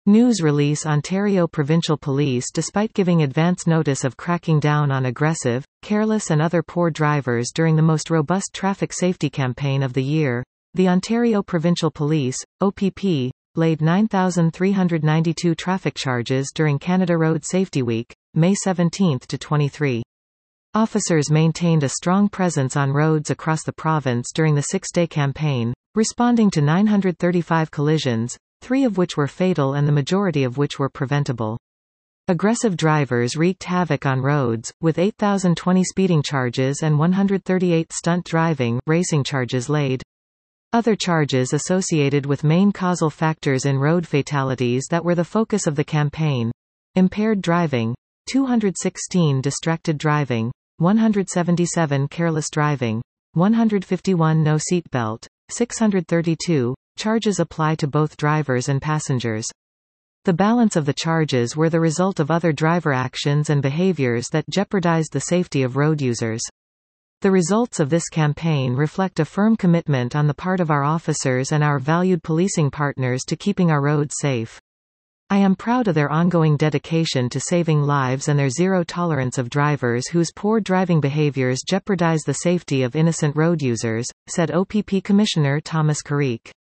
News release Ontario Provincial Police Despite giving advance notice of cracking down on aggressive, careless and other poor drivers during the most robust traffic safety campaign of the year, the Ontario Provincial Police, OPP, laid 9,392 traffic charges during Canada Road Safety Week, May 17 to 23. Officers maintained a strong presence on roads across the province during the six-day campaign, responding to 935 collisions, 3 of which were fatal and the majority of which were preventable. Aggressive drivers wreaked havoc on roads, with 8,020 speeding charges and 138 stunt driving, racing charges laid. Other charges associated with main causal factors in road fatalities that were the focus of the campaign: impaired driving, 216 distracted driving, 177 careless driving, 151 no seatbelt, 632. Charges apply to both drivers and passengers. The balance of the charges were the result of other driver actions and behaviors that jeopardized the safety of road users. The results of this campaign reflect a firm commitment on the part of our officers and our valued policing partners to keeping our roads safe. I am proud of their ongoing dedication to saving lives and their zero tolerance of drivers whose poor driving behaviors jeopardize the safety of innocent road users, said OPP Commissioner Thomas Carrique.